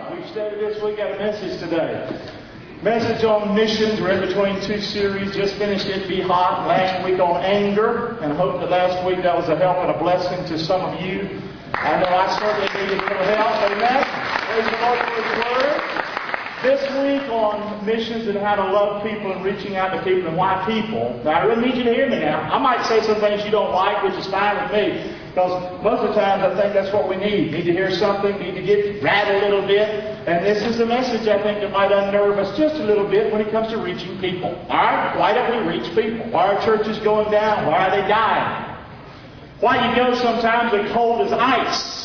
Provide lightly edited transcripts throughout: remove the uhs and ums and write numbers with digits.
right. We've studied this week. Got a message today. Message on missions. We're in between two series. Just finished It Be Hot last week on anger. And I hope that last week that was a help and a blessing to some of you. I know I certainly needed a little help. Amen. Praise the Lord for His Word. This week on missions and how to love people and reaching out to people and why people. Now I really need you to hear me now. I might say some things you don't like, which is fine with me. Because most of the times I think that's what we need. Need to hear something, need to get rattled a little bit. And this is a message I think that might unnerve us just a little bit when it comes to reaching people. Alright? Why don't we reach people? Why are churches going down? Why are they dying? Why you go sometimes as cold as ice?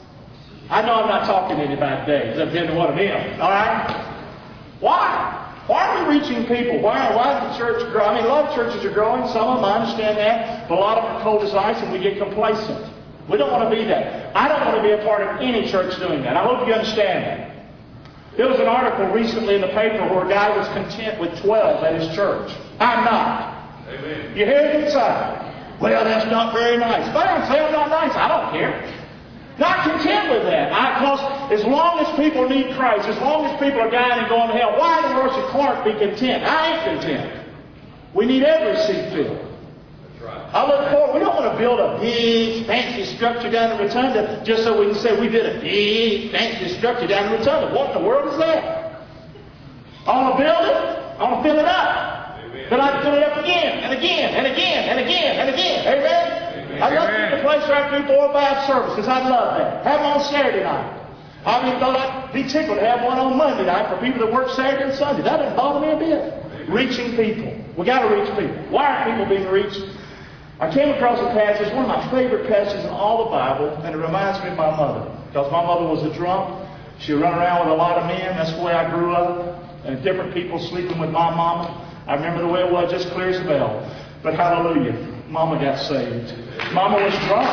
I know I'm not talking to anybody today, because I'm telling you what it is. Alright? Why? Why are we reaching people? Why is the church growing? I mean, a lot of churches are growing. Some of them, I understand that. But a lot of them are cold as ice and we get complacent. We don't want to be that. I don't want to be a part of any church doing that. I hope you understand that. There was an article recently in the paper where a guy was content with 12 at his church. I'm not. Amen. You hear it inside? Well, that's not very nice. If I don't say I'm not nice, I don't care. Not content with that. Because as long as people need Christ, as long as people are dying and going to hell, why in the world should Clark be content? I ain't content. We need every seat filled. That's right. I look forward. We don't want to build a big, fancy structure down in Rotunda just so we can say we did a big, fancy structure down in Rotunda. What in the world is that? I want to build it. I want to fill it up. Amen. But I can fill it up again and again and again and again and again. Amen? I'd love to get a place where I can do 4 or 5 services. I'd love that. Have them on Saturday night. I mean, I'd be tickled to have one on Monday night for people that work Saturday and Sunday. That doesn't bother me a bit. Reaching people. We got to reach people. Why are people being reached? I came across a passage, one of my favorite passages in all the Bible, and it reminds me of my mother. Because my mother was a drunk. She run around with a lot of men. That's the way I grew up. And different people sleeping with my mama. I remember the way it was, just clear as a bell. But hallelujah. Mama got saved. Mama was drunk.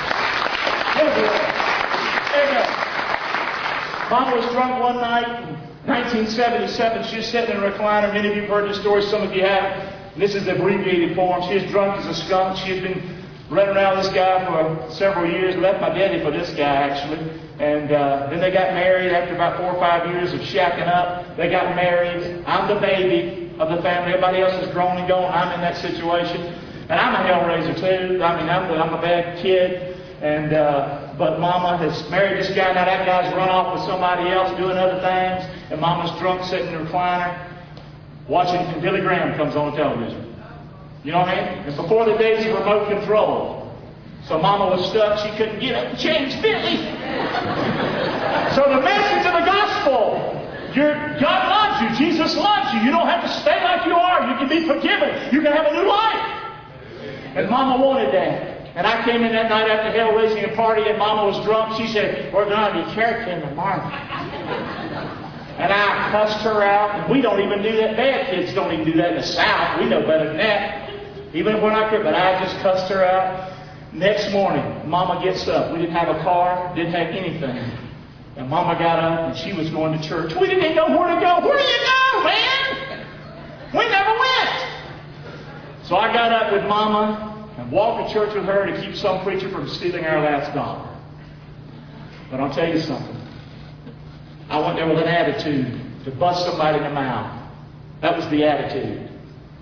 Amen. Mama was drunk one night in 1977. She was sitting in a recliner. Many of you have heard this story. Some of you haven't. This is the abbreviated form. She was drunk as a skunk. She had been running around with this guy for several years. Left my daddy for this guy, actually. And then they got married after about 4 or 5 years of shacking up. They got married. I'm the baby of the family. Everybody else is grown and gone. I'm in that situation. And I'm a hellraiser too. I mean, I'm a bad kid. And but Mama has married this guy. Now that guy's run off with somebody else doing other things. And Mama's drunk sitting in the recliner watching. And Billy Graham comes on the television. You know what I mean? And before the days of remote control. So Mama was stuck. She couldn't get up and change Billy. So the message of the gospel. God loves you. Jesus loves you. You don't have to stay like you are. You can be forgiven. You can have a new life. And Mama wanted that. And I came in that night after hell raising a party and Mama was drunk. She said, we're going to be church in the morning. And I cussed her out. And we don't even do that. Bad kids don't even do that in the South. We know better than that. Even if we're not good. But I just cussed her out. Next morning, Mama gets up. We didn't have a car. Didn't have anything. And Mama got up and she was going to church. We didn't know where to go. Where do you go, man? We never went. So I got up with Mama and walked to church with her to keep some preacher from stealing our last dollar. But I'll tell you something. I went there with an attitude to bust somebody in the mouth. That was the attitude.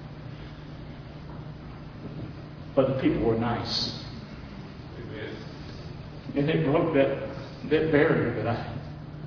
But the people were nice. And they broke that barrier that I had.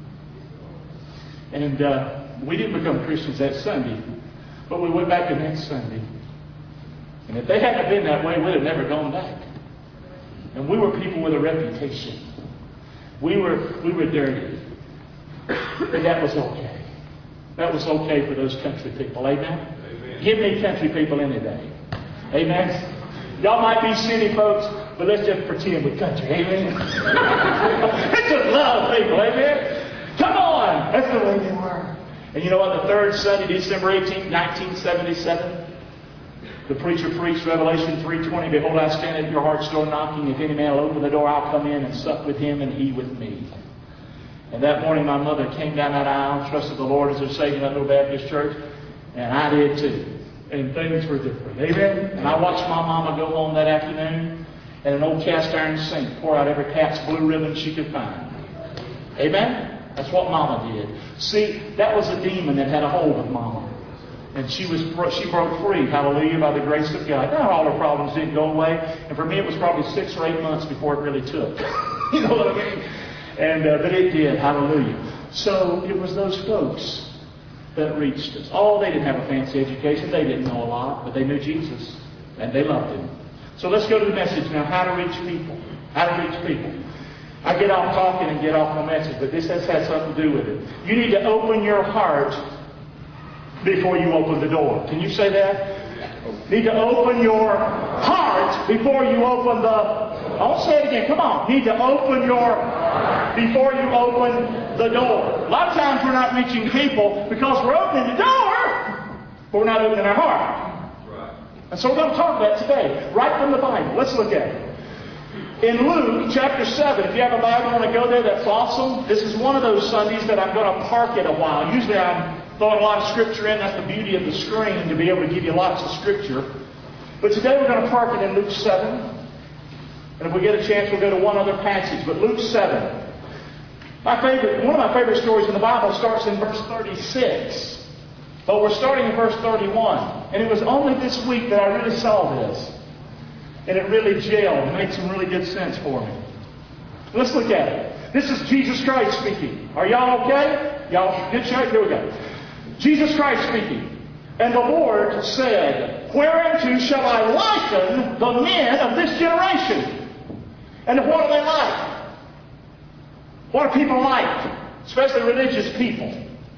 And we didn't become Christians that Sunday. But we went back the next Sunday. And if they hadn't been that way, we'd have never gone back. And we were people with a reputation. We were dirty. And that was okay. That was okay for those country people. Amen? Amen. Give me country people any day. Amen? Y'all might be city folks, but let's just pretend we're country. Amen? Let's just love people. Amen? Come on! That's the way they were. And you know what? The third Sunday, December 18th, 1977, the preacher preached Revelation 3:20. Behold, I stand at your heart's door knocking. If any man will open the door, I'll come in and sup with him and he with me. And that morning my mother came down that aisle, trusted the Lord as her Savior in that little Baptist church. And I did too. And things were different. Amen? And I watched my mama go home that afternoon and an old cast iron sink pour out every cat's blue ribbon she could find. Amen? That's what Mama did. See, that was a demon that had a hold of Mama. And she broke free, hallelujah, by the grace of God. Now all her problems didn't go away. And for me, it was probably 6 or 8 months before it really took. You know what I mean? And but it did, hallelujah. So it was those folks that reached us. Oh, they didn't have a fancy education. They didn't know a lot, but they knew Jesus. And they loved Him. So let's go to the message now, how to reach people. How to reach people. I get off talking and get off my message, but this has had something to do with it. You need to open your heart before you open the door. Can you say that? Need to open your heart before you open the... I'll say it again. Come on. Need to open your... before you open the door. A lot of times we're not reaching people because we're opening the door, but we're not opening our heart. And so we're going to talk about today, right from the Bible. Let's look at it. In Luke chapter 7, if you have a Bible and want to go there, that's awesome. This is one of those Sundays that I'm going to park it a while. Usually I'm throwing a lot of Scripture in. That's the beauty of the screen, to be able to give you lots of Scripture. But today we're going to park it in Luke 7. And if we get a chance, we'll go to one other passage. But Luke 7. One of my favorite stories in the Bible starts in verse 36. But we're starting in verse 31. And it was only this week that I really saw this. And it really gelled and made some really good sense for me. Let's look at it. This is Jesus Christ speaking. Are y'all okay? Y'all good shape? Here we go. Jesus Christ speaking. And the Lord said, Whereunto shall I liken the men of this generation? And what are they like? What are people like? Especially religious people.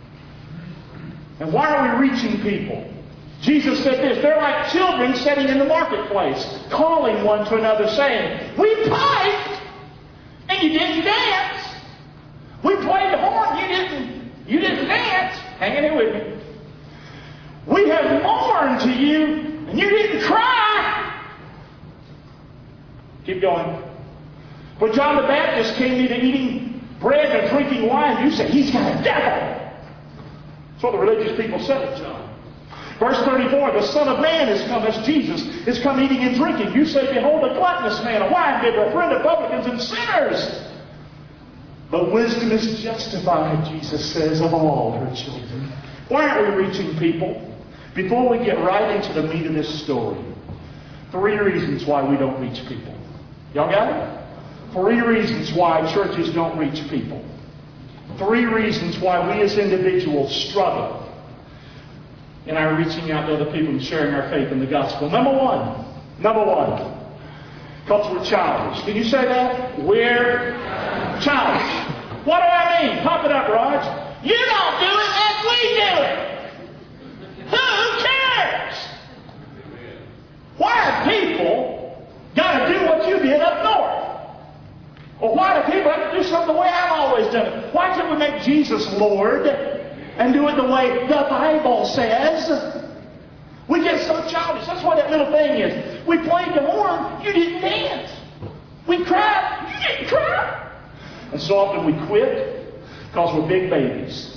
And why are we reaching people? Jesus said this, they're like children sitting in the marketplace, calling one to another, saying, We piped, and you didn't dance. We played the horn, you didn't dance. Hang in with me. We have mourned to you, and you didn't cry. Keep going. When John the Baptist came neither eating bread nor drinking wine, you said, He's got a devil. That's what the religious people said of John. Verse 34, the Son of Man is come as Jesus is come eating and drinking. You say, Behold, a gluttonous man, a winebibber, a friend of publicans and sinners. But wisdom is justified, Jesus says, of all her children. Why aren't we reaching people? Before we get right into the meat of this story, 3 reasons why we don't reach people. Y'all got it? 3 reasons why churches don't reach people. 3 reasons why we as individuals struggle in our reaching out to other people and sharing our faith in the gospel. Number one, because we're childish. Can you say that? We're childish. What do I mean? Pop it up, Raj. You don't do it as we do it. Who cares? Why have people got to do what you did up north? Or why do people have to do something the way I've always done it? Why can't we make Jesus Lord and do it the way the Bible says? We get so childish. That's what that little thing is. We played the horn, you didn't dance. We cried, you didn't cry. And so often we quit because we're big babies.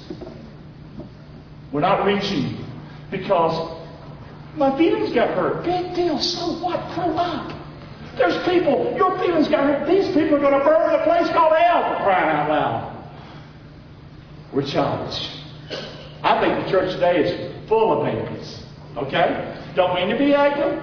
We're not reaching because my feelings got hurt. Big deal, so what? Grow up. There's people, your feelings got hurt. These people are going to burn the place called hell, for crying out loud. We're childish. I think the church today is full of babies. Okay? Don't mean to be ugly.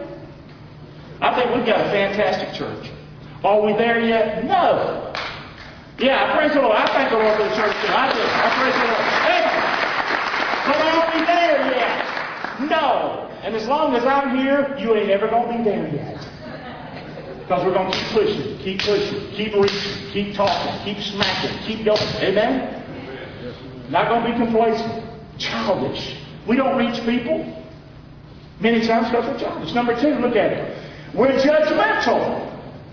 I think we've got a fantastic church. Are we there yet? No. Yeah, I praise the Lord. I thank the Lord for the church too. I do. I praise the Lord. Hey, but are we there yet? No. And as long as I'm here, you ain't ever going to be there yet. Because we're going to keep pushing, keep reaching, keep talking, keep smacking, keep going. Amen? Not going to be complacent. Childish. We don't reach people many times because we're childish. Number 2, look at it. We're judgmental.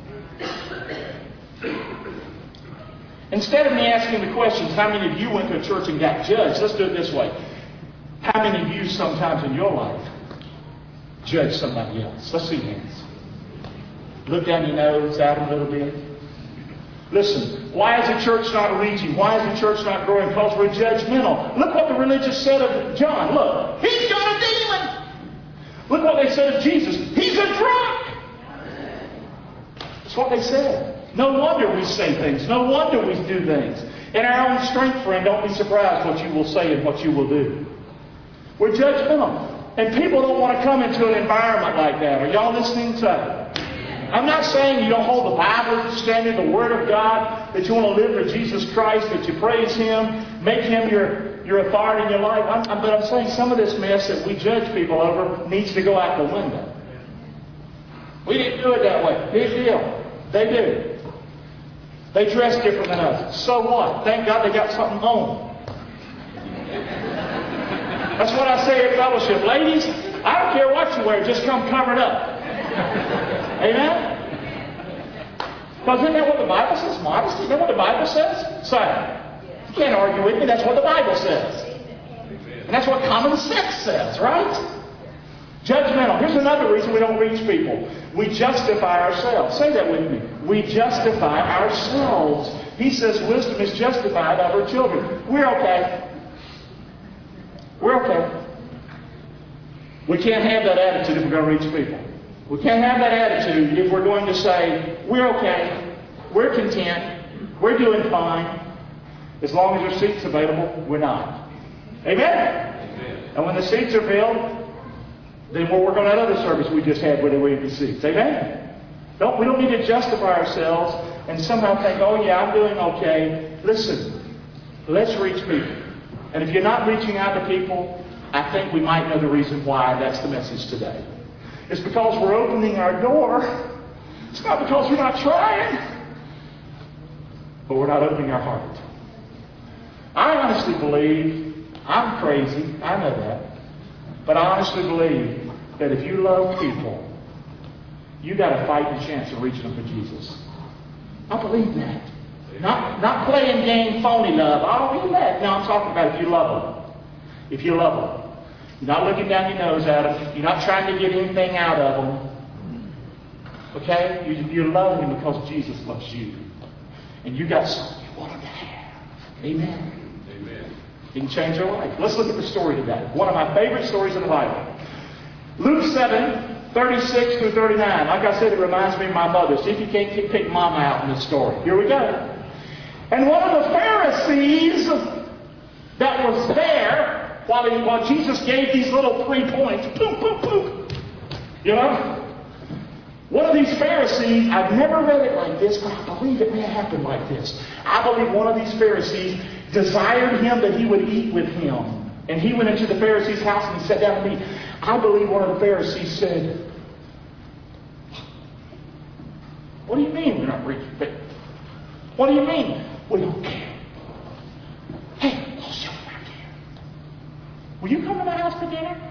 Instead of me asking the questions, how many of you went to a church and got judged? Let's do it this way. How many of you sometimes in your life judge somebody else? Let's see hands. Look down your nose, out a little bit. Listen, why is the church not reaching? Why is the church not growing? Because we're judgmental. Look what the religious said of John. Look, he's got a demon. Look what they said of Jesus. He's a drunk. That's what they said. No wonder we say things. No wonder we do things. In our own strength, friend, don't be surprised what you will say and what you will do. We're judgmental. And people don't want to come into an environment like that. Are y'all listening to? I'm not saying you don't hold the Bible, stand in the Word of God, that you want to live for Jesus Christ, that you praise Him, make Him your authority in your life. But I'm saying some of this mess that we judge people over needs to go out the window. We didn't do it that way. Big deal. They do. They dress different than us. So what? Thank God they got something on. That's what I say at fellowship. Ladies, I don't care what you wear, just come covered up. Amen? Because isn't that what the Bible says? Modesty? Isn't that what the Bible says? Say, you can't argue with me. That's what the Bible says. And that's what common sense says, right? Judgmental. Here's another reason we don't reach people. We justify ourselves. Say that with me. We justify ourselves. He says wisdom is justified of her children. We're okay. We're okay. We can't have that attitude if we're going to reach people. We can't have that attitude if we're going to say, we're okay, we're content, we're doing fine. As long as there's seats available, we're not. Amen? Amen. And when the seats are filled, then we'll work on that other service we just had where there were empty seats. Amen? We don't need to justify ourselves and somehow think, oh yeah, I'm doing okay. Listen, let's reach people. And if you're not reaching out to people, I think we might know the reason why that's the message today. It's because we're opening our door. It's not because we're not trying, but we're not opening our heart. I honestly believe, I'm crazy, I know that, but I honestly believe that if you love people, you got a fighting chance of reaching them for Jesus. I believe that. Not playing game phony love. Oh, you that. No, I'm talking about if you love them. If you love them. You're not looking down your nose at them. You're not trying to get anything out of them. Okay? You're loving them because Jesus loves you. And you got something you want them to have. Amen? Amen. You can change your life. Let's look at the story today. One of my favorite stories in the Bible. Luke 7, 36 through 39. Like I said, it reminds me of my mother. See if you can't pick Mama out in this story. Here we go. And one of the Pharisees that was there while Jesus gave these little 3 points, poop, poop, poop. You know? One of these Pharisees, I've never read it like this, but I believe it may have happened like this. I believe one of these Pharisees desired him that he would eat with him. And he went into the Pharisee's house and he sat down to eat. I believe one of the Pharisees said, what do you mean we're not reaching? What do you mean? We don't care. Hey, I'll show you right here. Will you come to my house for dinner?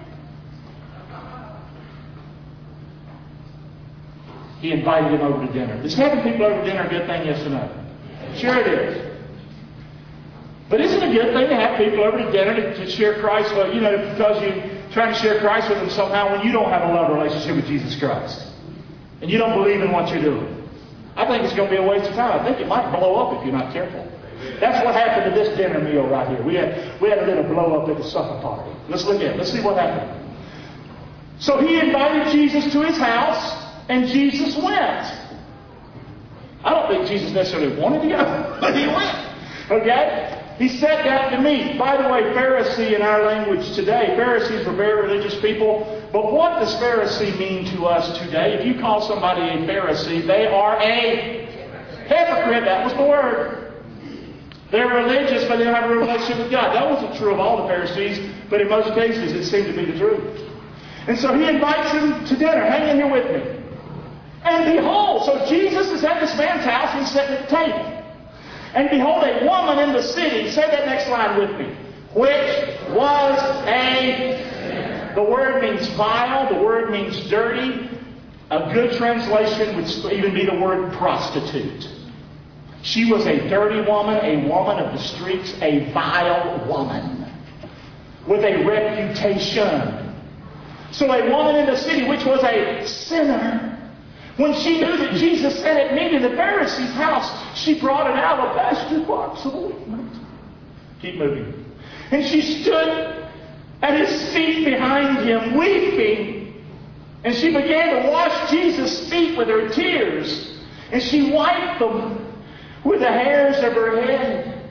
He invited him over to dinner. Is having people over to dinner a good thing, yes or no? Sure it is. But isn't it a good thing to have people over to dinner to share Christ? Well, you know, because you're trying to share Christ with them somehow when you don't have a love relationship with Jesus Christ. And you don't believe in what you're doing. I think it's going to be a waste of time. I think it might blow up if you're not careful. That's what happened to this dinner meal right here. We had a little blow up at the supper party. Let's look at it. Let's see what happened. So he invited Jesus to his house, and Jesus went. I don't think Jesus necessarily wanted to go, but he went. Okay? He sat down to meat. By the way, Pharisee in our language today, Pharisees were very religious people. But what does Pharisee mean to us today? If you call somebody a Pharisee, they are a hypocrite. That was the word. They're religious, but they don't have a relationship with God. That wasn't true of all the Pharisees, but in most cases it seemed to be the truth. And so he invites him to dinner. Hang in here with me. And behold, so Jesus is at this man's house and he's sitting at the table. And behold, a woman in the city, say that next line with me, which was the word means vile, the word means dirty. A good translation would even be the word prostitute. She was a dirty woman, a woman of the streets, a vile woman with a reputation. So a woman in the city, which was a sinner, when she knew that Jesus sat at meat in the Pharisee's house, she brought an alabaster box of ointment. Keep moving. And she stood at his feet behind him, weeping. And she began to wash Jesus' feet with her tears. And she wiped them with the hairs of her head.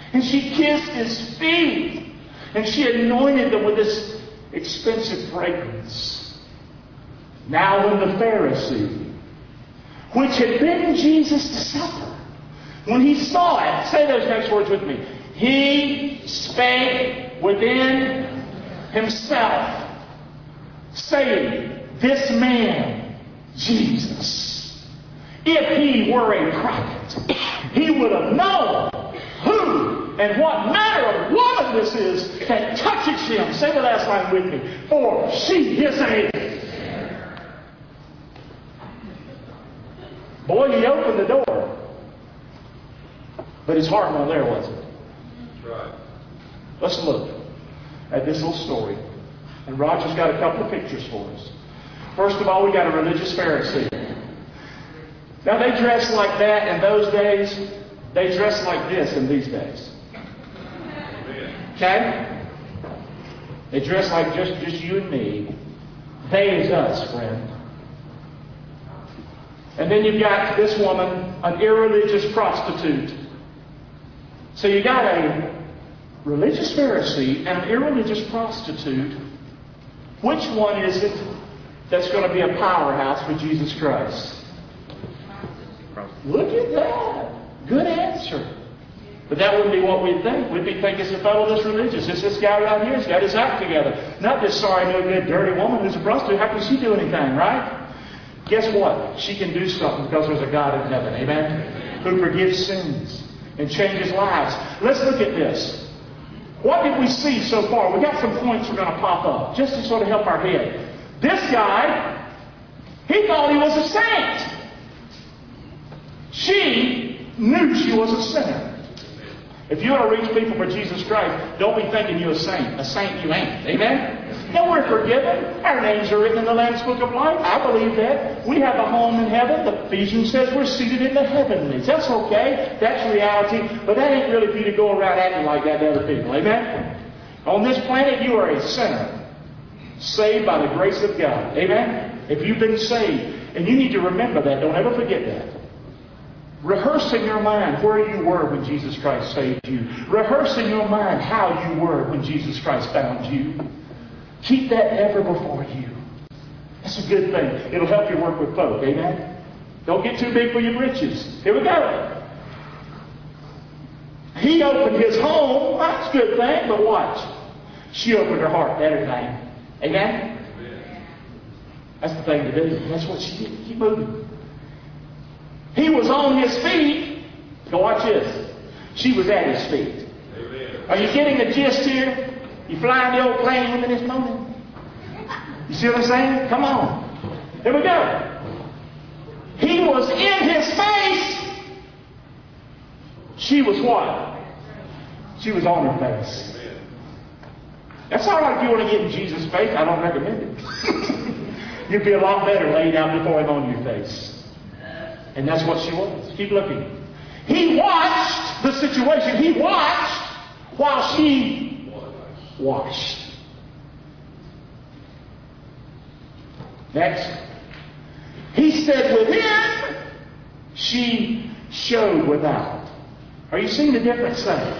And she kissed his feet. And she anointed them with this expensive fragrance. Now when the Pharisee, which had bidden Jesus to supper, when he saw it, say those next words with me. He spake within himself, saying, this man, Jesus, if he were a prophet, he would have known who and what manner of woman this is that touches him. Say the last line with me. For she is a... Boy, he opened the door. But his heart wasn't there, was it? That's right. Let's look at this little story. And Roger's got a couple of pictures for us. First of all, we got a religious Pharisee. Now, they dressed like that in those days. They dress like this in these days. Okay? They dress like just you and me. They is us, friend. And then you've got this woman, an irreligious prostitute. So you got a religious Pharisee and an irreligious prostitute. Which one is it that's going to be a powerhouse for Jesus Christ? Look at that. Good answer. But that wouldn't be what we'd think. We'd be thinking it's a fellow that's religious. It's this guy right here. He's got his act together. Not this sorry, no good, dirty woman who's a prostitute. How can she do anything, right? Guess what? She can do something because there's a God in heaven. Amen? Who forgives sins and changes lives. Let's look at this. What did we see so far? We got some points we're going to pop up just to sort of help our head. This guy, he thought he was a saint. She knew she was a sinner. If you want to reach people for Jesus Christ, don't be thinking you're a saint. A saint you ain't. Amen? No, we're forgiven. Our names are written in the Lamb's Book of Life. I believe that. We have a home in heaven. The Ephesians says we're seated in the heavenlies. That's okay. That's reality. But that ain't really for you to go around acting like that to other people. Amen? On this planet, you are a sinner. Saved by the grace of God. Amen? If you've been saved, and you need to remember that. Don't ever forget that. Rehearse in your mind where you were when Jesus Christ saved you. Rehearse in your mind how you were when Jesus Christ found you. Keep that ever before you. That's a good thing. It'll help you work with folk. Amen? Don't get too big for your britches. Here we go. He opened his home. That's a good thing, but watch. She opened her heart. Better thing. Amen? That's the thing to do. That's what she did. Keep moving. He was on his feet. Go watch this. She was at his feet. Amen. Are you getting the gist here? You flying the old plane with me this morning? You see what I'm saying? Come on. Here we go. He was in his face. She was what? She was on her face. That's all right if you want to get in Jesus' face. I don't recommend it. You'd be a lot better laid out before him on your face. And that's what she was. Keep looking. He watched the situation. He watched while she washed. Next. He said within, she showed without. Are you seeing the difference there?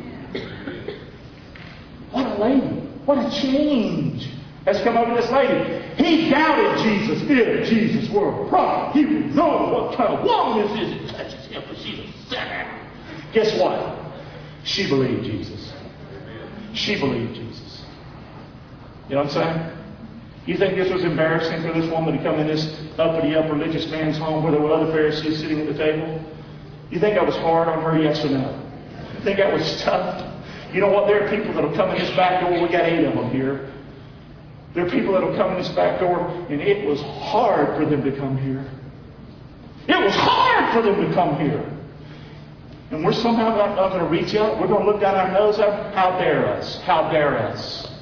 What a lady. What a change has come over this lady. He doubted Jesus. If Jesus were a prophet, he would know what kind of woman this is that touches him, but she's a sinner. Guess what? She believed Jesus. She believed Jesus. You know what I'm saying? You think this was embarrassing for this woman to come in this uppity-up religious man's home where there were other Pharisees sitting at the table? You think that was hard on her, yes or no? You think that was tough? You know what? There are people that will come in this back door. We got 8 of them here. There are people that will come in this back door, and it was hard for them to come here. It was hard for them to come here. And we're somehow not going to reach out. We're going to look down our nose. How dare us? How dare us?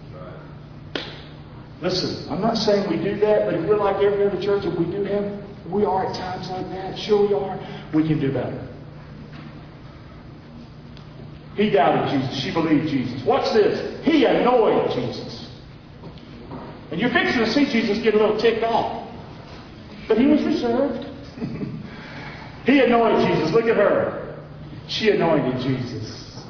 Listen, I'm not saying we do that, but if we're like every other church, if we do have, we are at times like that. Sure we are. We can do better. He doubted Jesus. She believed Jesus. Watch this. He annoyed Jesus. And you're fixing to see Jesus get a little ticked off. But he was reserved. He anointed Jesus. Look at her. She anointed Jesus.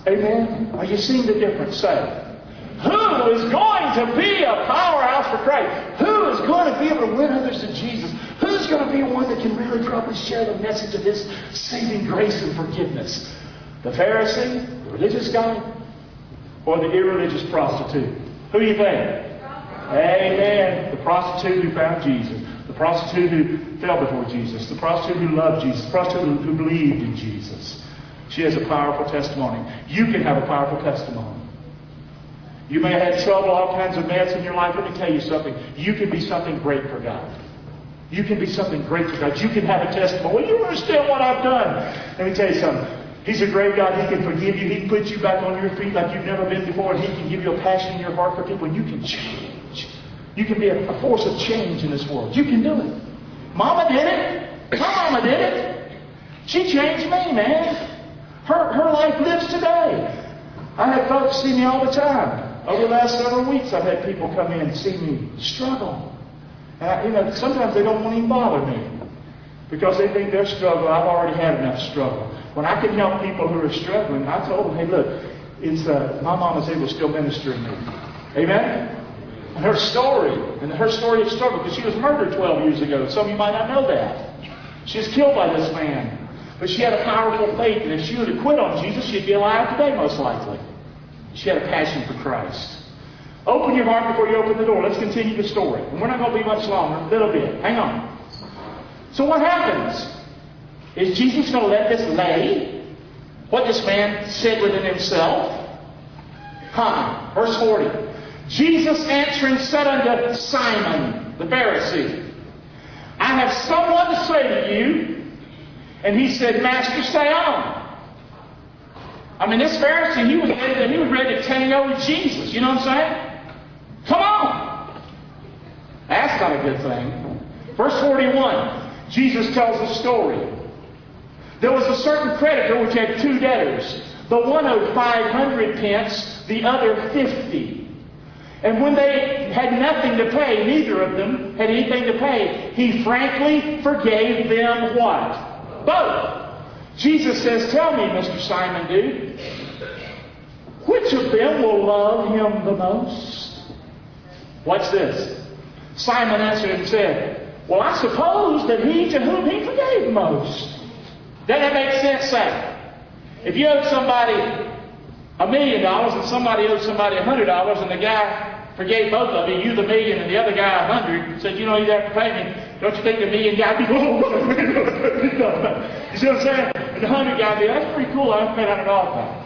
Amen? Are you seeing the difference? Say, who is going to be a powerhouse for Christ? Who is going to be able to win others to Jesus? Who's going to be one that can really probably share the message of His saving grace and forgiveness? The Pharisee, the religious guy, or the irreligious prostitute? Who do you think? Amen. The prostitute who found Jesus. The prostitute who fell before Jesus. The prostitute who loved Jesus. The prostitute who believed in Jesus. She has a powerful testimony. You can have a powerful testimony. You may have had trouble, all kinds of mess in your life. Let me tell you something. You can be something great for God. You can be something great for God. You can have a testimony. Well, you understand what I've done. Let me tell you something. He's a great God. He can forgive you. He can put you back on your feet like you've never been before. And He can give you a passion in your heart for people. And you can change. You can be a force of change in this world. You can do it. Mama did it. My mama did it. She changed me, man. Her life lives today. I have folks see me all the time. Over the last several weeks, I've had people come in and see me struggle. And sometimes they don't want to even bother me because they think their struggle, I've already had enough struggle. When I can help people who are struggling, I told them, hey, look, it's my mama's able to still minister to me. Amen? And her story of struggle, because she was murdered 12 years ago. Some of you might not know that. She was killed by this man. But she had a powerful faith, and if she would have quit on Jesus, she'd be alive today, most likely. She had a passion for Christ. Open your heart before you open the door. Let's continue the story. And we're not going to be much longer, a little bit. Hang on. So what happens? Is Jesus going to let this lay? What this man said within himself? Verse 40. Jesus answering said unto Simon, the Pharisee, I have someone to say to you. And he said, Master, stay on. I mean, this Pharisee, he was ready to tango with Jesus. You know what I'm saying? Come on. That's not a good thing. Verse 41, Jesus tells a story. There was a certain creditor which had two debtors. The one owed 500 pence, the other 50. And when they had nothing to pay, neither of them had anything to pay, he frankly forgave them what? Both. Jesus says, tell me, Mr. Simon, dude, which of them will love him the most? Watch this. Simon answered and said, well, I suppose that he to whom he forgave most. Doesn't that make sense, Sam? If you owed somebody $1 million and somebody owed somebody $100 and the guy forgave both of you, you the million and the other guy 100, said, you know, you have to pay me. Don't you think the million guy would be, you see what I'm saying? And the 100 guy would be, that's pretty cool, I haven't paid $100 back.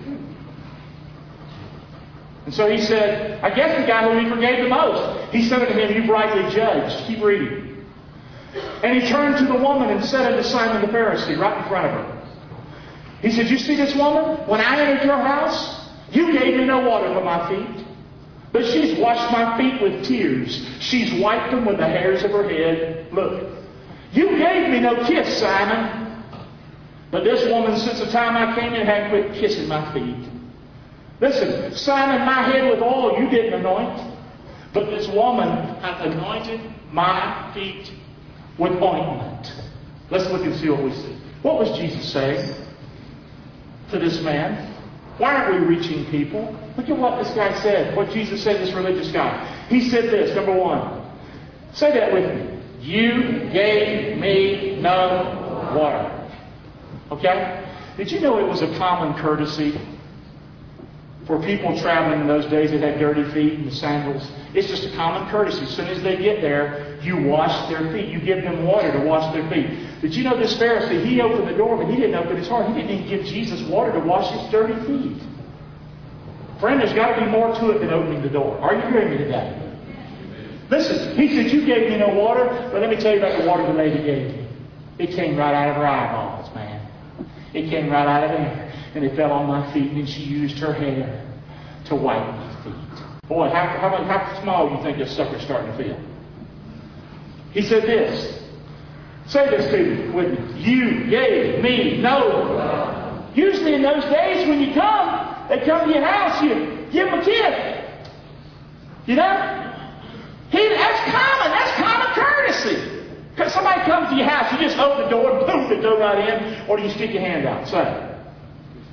And so he said, I guess the guy whom he forgave the most. He said unto him, you've rightly judged. Keep reading. And he turned to the woman and said unto Simon the Pharisee, right in front of her. He said, you see this woman? When I entered your house, you gave me no water for my feet. But she's washed my feet with tears. She's wiped them with the hairs of her head. Look, you gave me no kiss, Simon. But this woman, since the time I came in, hadn't quit kissing my feet. Listen, Simon, my head with oil you didn't anoint. But this woman hath anointed my feet with ointment. Let's look and see what we see. What was Jesus saying to this man? Why aren't we reaching people? Look at what this guy said. What Jesus said to this religious guy. He said this, number one. Say that with me. You gave me no water. Okay? Did you know it was a common courtesy for people traveling in those days that had dirty feet and the sandals? It's just a common courtesy. As soon as they get there, you wash their feet. You give them water to wash their feet. Did you know this Pharisee, he opened the door, but he didn't open his heart. He didn't even give Jesus water to wash his dirty feet. Friend, there's got to be more to it than opening the door. Are you hearing me today? Listen, he said, you gave me no water, but let me tell you about the water the lady gave me. It came right out of her eyeballs, man. It came right out of there. And it fell on my feet, and then she used her hair to wipe my feet. Boy, how small do you think this sucker's starting to feel? He said this. Say this to me with me. You gave me no water. Usually in those days when you come, they come to your house, you give them a kiss. You know? That's common courtesy. Because somebody comes to your house, you just open the door and boom, they go right in, or do you stick your hand out? Say.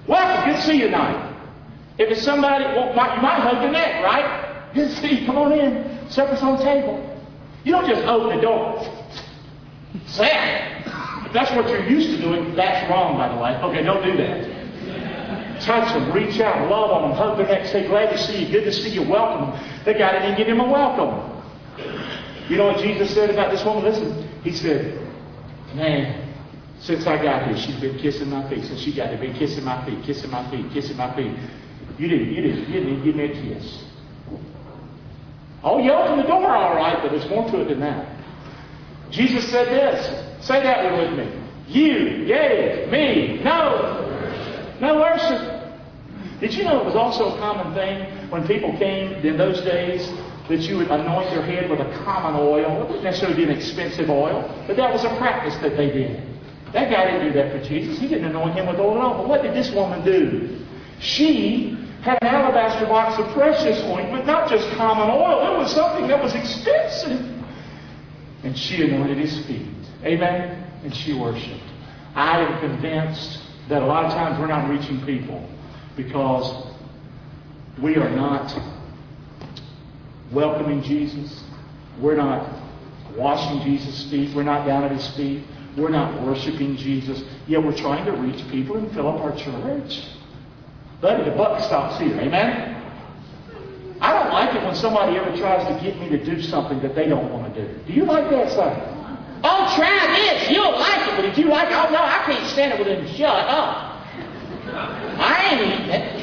Welcome, good to see you tonight. If it's somebody, well, you might hug the neck, right? Good to see you, come on in. Supper's on the table. You don't just open the door. Say, if that's what you're used to doing, that's wrong, by the way. Okay, don't do that. Touch them, reach out, love on them, hug their neck, say, glad to see you, good to see you, welcome them. They got it and give him a welcome. You know what Jesus said about this woman? Listen, he said, man, since I got here, she's been kissing my feet. Since she got here, been kissing my feet, kissing my feet, kissing my feet. You didn't give me a kiss. Oh, you opened the door all right, but there's more to it than that. Jesus said this. Say that one with me. You, yea, me, no worship. Did you know it was also a common thing when people came in those days that you would anoint their head with a common oil? It wouldn't necessarily be an expensive oil, but that was a practice that they did. That guy didn't do that for Jesus. He didn't anoint him with oil at all. But what did this woman do? She had an alabaster box of precious ointment, not just common oil. It was something that was expensive. And she anointed his feet. Amen? And she worshiped. I am convinced that a lot of times we're not reaching people because we are not welcoming Jesus. We're not washing Jesus' feet. We're not down at his feet. We're not worshiping Jesus. Yet we're trying to reach people and fill up our church. But the buck stops here. Amen? I don't like it when somebody ever tries to get me to do something that they don't want to do. Do you like that, son? Oh, try this. You'll like it. But if you like it, oh, no, I can't stand it with him. Shut up. I ain't eating it.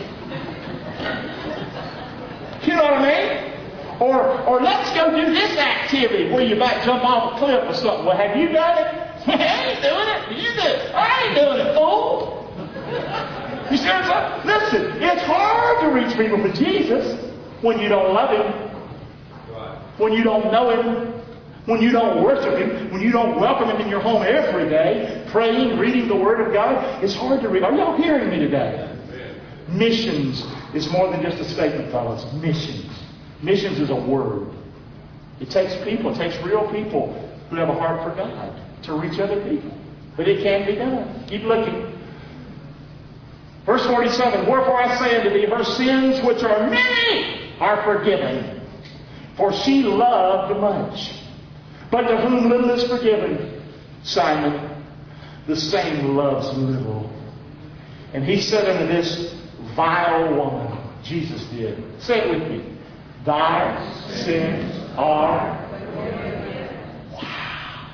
You know what I mean? Or let's go do this activity where you might jump off a cliff or something. Well, have you done it? I ain't doing it. You do it. I ain't doing it, fool. You see what I'm saying? Listen, it's hard to reach people for Jesus when you don't love him, when you don't know him, when you don't worship him, when you don't welcome him in your home every day, praying, reading the Word of God. It's hard to read. Are y'all hearing me today? Missions is more than just a statement, fellas. Missions. Missions is a word. It takes people, it takes real people who have a heart for God to reach other people. But it can be done. Keep looking. Verse 47, wherefore I say unto thee, her sins which are many are forgiven. For she loved much. But to whom little is forgiven, Simon, the same loves little. And he said unto this vile woman, Jesus did. Say it with me. Thy sins are forgiven. Wow.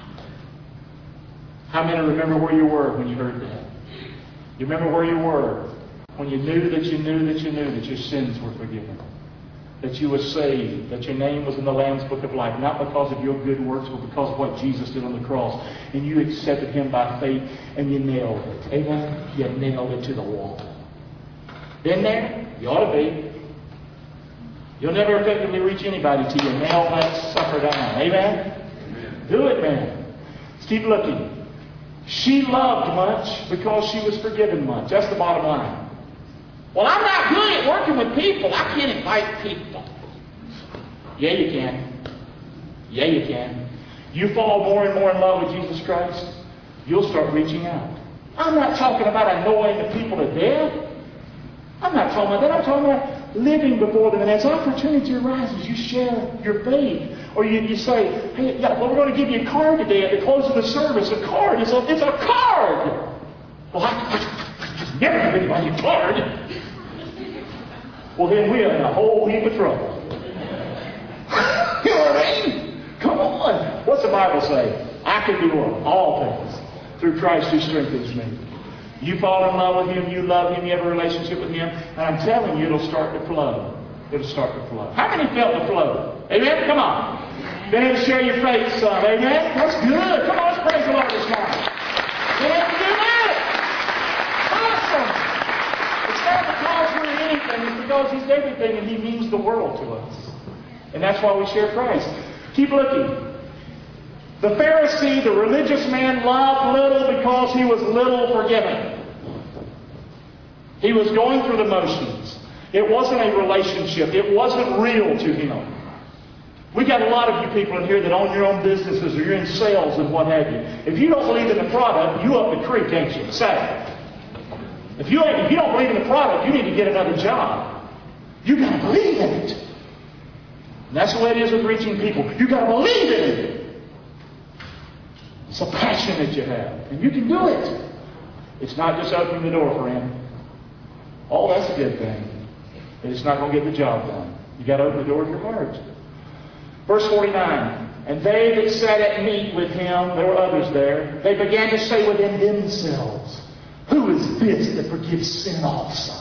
How many remember where you were when you heard that? You remember where you were when you knew that you knew that you knew that your sins were forgiven? That you were saved, that your name was in the Lamb's Book of Life, not because of your good works, but because of what Jesus did on the cross. And you accepted him by faith, and you nailed it. Amen? You nailed it to the wall. Been there? You ought to be. You'll never effectively reach anybody till you nail that sucker down. Amen? Amen. Do it, man. Let's keep looking. She loved much because she was forgiven much. That's the bottom line. Well, I'm not good at working with people. I can't invite people. Yeah, you can. Yeah, you can. You fall more and more in love with Jesus Christ, you'll start reaching out. I'm not talking about annoying the people to death. I'm not talking about that. I'm talking about living before them. And as opportunity arises, you share your faith. Or you say, hey, yeah, well, we're going to give you a card today at the close of the service. A card. It's a card. Well, I never give anybody a card. Well, then we're in a whole heap of trouble. You know what I mean? Come on. What's the Bible say? I can do all things through Christ who strengthens me. You fall in love with him, you love him, you have a relationship with him, and I'm telling you, it'll start to flow. It'll start to flow. How many felt the flow? Amen? Come on. Go ahead and share your faith some. Amen? That's good. Come on, let's praise the Lord this morning. Go ahead and do that. Awesome. It's not because we're anything, it's because he's everything and he means the world to us. And that's why we share Christ. Keep looking. The Pharisee, the religious man, loved little because he was little forgiven. He was going through the motions. It wasn't a relationship. It wasn't real to him. We got a lot of you people in here that own your own businesses or you're in sales and what have you. If you don't believe in the product, you up the creek, ain't you? Say. If you don't believe in the product, you need to get another job. You got to believe in it. And that's the way it is with reaching people. You got to believe in it. It's a passion that you have, and you can do it. It's not just opening the door, friend. Oh, that's a good thing. But it's not going to get the job done. You got to open the door of your heart. Verse 49. And they that sat at meat with him, there were others there, they began to say within themselves, who is this that forgives sin also?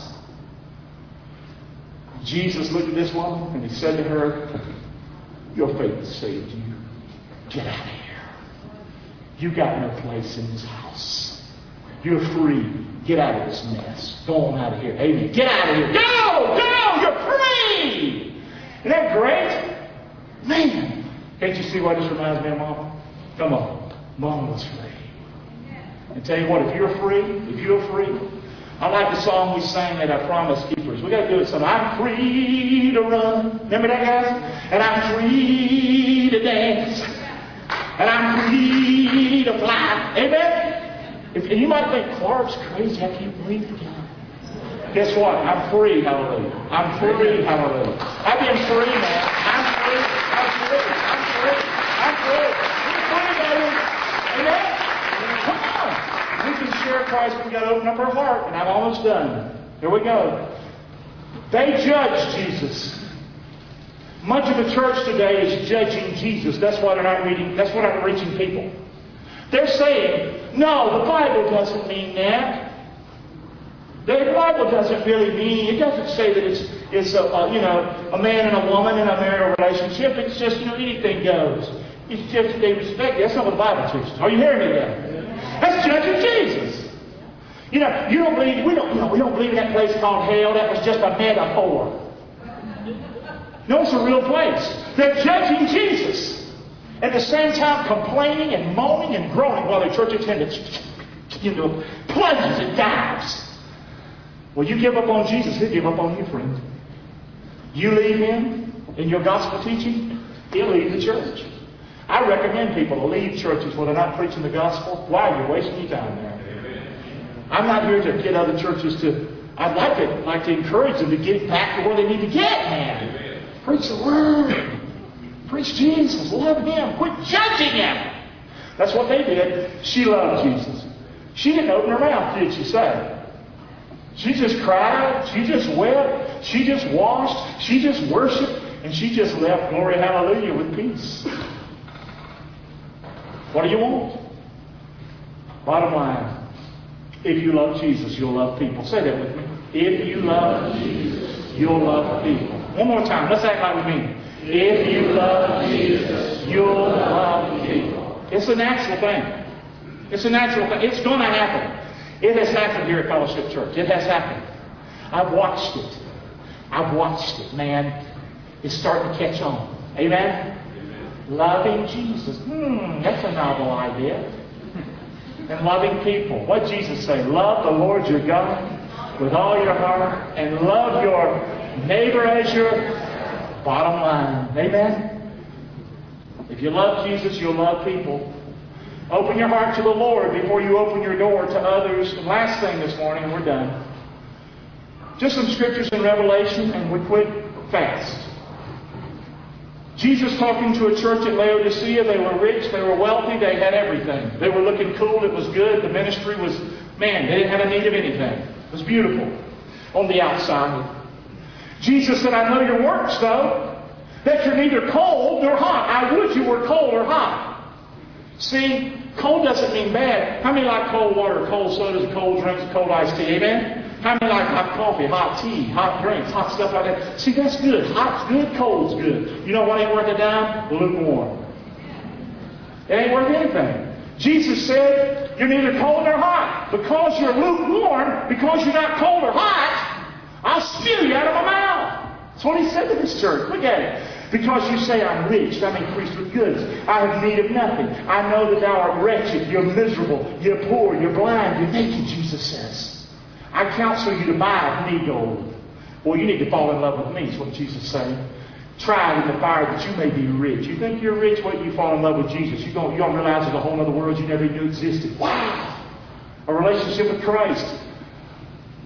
Jesus looked at this woman and he said to her, your faith has saved you. Get out of here. You got no place in this house. You're free. Get out of this mess. Go on out of here. Amen. Get out of here. Go! Go! You're free! Isn't that great? Man. Can't you see why this reminds me of Mama? Come on. Mama was free. And tell you what, if you're free, I like the song we sang at our Promise Keepers. We got to do it sometime. I'm free to run. Remember that, guys? And I'm free to dance. And I'm free to fly. Amen? And you might think, Clark's crazy. I can't believe it. Guess what? I'm free. Hallelujah. I'm free. Hallelujah. I've been free, man. I'm free. I'm free. I'm free. I'm free. We're free, baby. Amen? Come on. We can share Christ. We've got to open up our heart. And I'm almost done. Here we go. They judge Jesus. Much of the church today is judging Jesus. That's why they're not reading. That's why they're not reaching people. They're saying, no, the Bible doesn't mean that. The Bible doesn't really mean, it doesn't say that it's a man and a woman in a marital relationship. It's just, anything goes. It's just they respect it. That's not what the Bible teaches. Are you hearing me there? That's judging Jesus. You don't believe, we don't believe in that place called hell. That was just a metaphor. No, it's a real place. They're judging Jesus. At the same time, complaining and moaning and groaning while their church attendance plunges and dives. Well, you give up on Jesus, he'll give up on you, friend. You leave him in your gospel teaching, he'll leave the church. I recommend people to leave churches where they're not preaching the gospel. Why? You're wasting your time there. I'm not here to get other churches to... I'd like to encourage them to get back to where they need to get, man. Preach the word. Preach Jesus. Love him. Quit judging him. That's what they did. She loved Jesus. She didn't open her mouth, did she say? She just cried. She just wept. She just washed. She just worshiped. And she just left, glory, hallelujah, with peace. What do you want? Bottom line, if you love Jesus, you'll love people. Say that with me. If you love Jesus, you'll love people. One more time. Let's act like we mean it. If you love Jesus, you'll love people. It's a natural thing. It's a natural thing. It's going to happen. It has happened here at Fellowship Church. It has happened. I've watched it. Man. It's starting to catch on. Amen? Loving Jesus. That's a novel idea. And loving people. What did Jesus say? Love the Lord your God with all your heart and love your neighbor as your bottom line. Amen? If you love Jesus, you'll love people. Open your heart to the Lord before you open your door to others. And last thing this morning, and we're done. Just some scriptures in Revelation, and we quit fast. Jesus talking to a church at Laodicea. They were rich, they were wealthy, they had everything. They were looking cool, it was good. The ministry was, man, they didn't have a need of anything. It was beautiful on the outside. Jesus said, I know your works, though, that you're neither cold nor hot. I would you were cold or hot. See, cold doesn't mean bad. How many like cold water, cold sodas, cold drinks, cold iced tea? Amen? How many like hot coffee, hot tea, hot drinks, hot stuff like that? See, that's good. Hot's good, cold's good. You know what ain't worth a dime? Lukewarm. It ain't worth anything. Jesus said, you're neither cold nor hot. Because you're lukewarm, because you're not cold or hot, I'll spew you out of my mouth. That's what he said to this church. Look at it. Because you say, I'm rich, I'm increased with goods, I have need of nothing. I know that thou art wretched, you're miserable, you're poor, you're blind, you're naked, Jesus says. I counsel you to buy of me gold. Well, you need to fall in love with me, is what Jesus said. Try it in the fire that you may be rich. You think you're rich, wait till you fall in love with Jesus. You don't realize there's a whole other world you never knew existed. Wow! A relationship with Christ.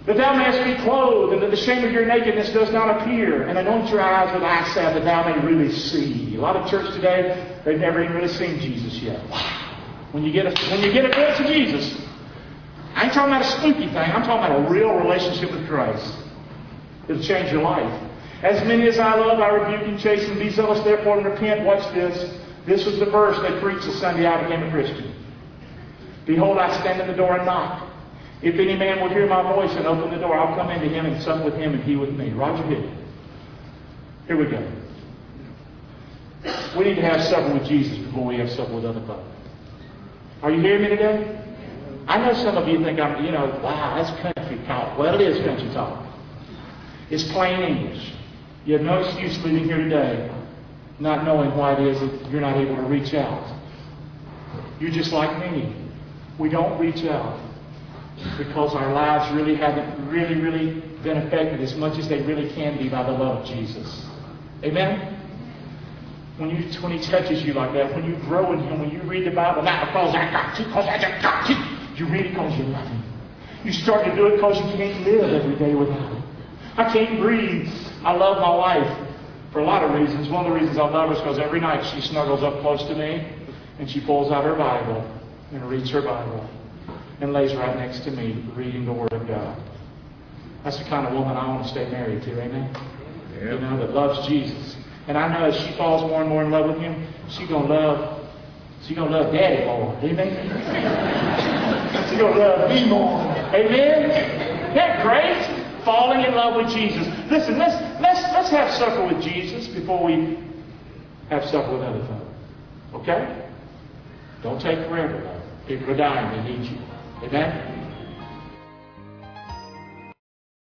That thou mayest be clothed, and that the shame of your nakedness does not appear, and anoint your eyes with eye salve, that thou may really see. A lot of church today, they've never even really seen Jesus yet. Wow. When you get a glimpse of Jesus, I ain't talking about a spooky thing. I'm talking about a real relationship with Christ. It'll change your life. As many as I love, I rebuke and chasten. Be zealous, therefore, and repent. Watch this. This was the verse they preached the Sunday I became a Christian. Behold, I stand at the door and knock. If any man will hear my voice and open the door, I'll come into him and sup with him and he with me. Roger Hill. Here we go. We need to have supper with Jesus before we have supper with other folk. Are you hearing me today? I know some of you think I'm, wow, that's country talk. Well, it is country talk. It's plain English. You have no excuse leaving here today not knowing why it is that you're not able to reach out. You're just like me. We don't reach out because our lives really haven't really been affected as much as they really can be by the love of Jesus. Amen? When He touches you like that, when you grow in Him, when you read the Bible, not because I got to, because I just got to. You read it because you love Him. You start to do it because you can't live every day without Him. I can't breathe. I love my wife for a lot of reasons. One of the reasons I love her is because every night she snuggles up close to me and she pulls out her Bible and reads her Bible and lays right next to me reading the Word of God. That's the kind of woman I want to stay married to, amen? Yep. That loves Jesus. And I know as she falls more and more in love with Him, she's gonna love Daddy more, amen? She's gonna love me more, amen? Isn't that great? Falling in love with Jesus. Listen, let's have supper with Jesus before we have supper with other folk. Okay? Don't take forever, though. People are dying, they need you. Amen?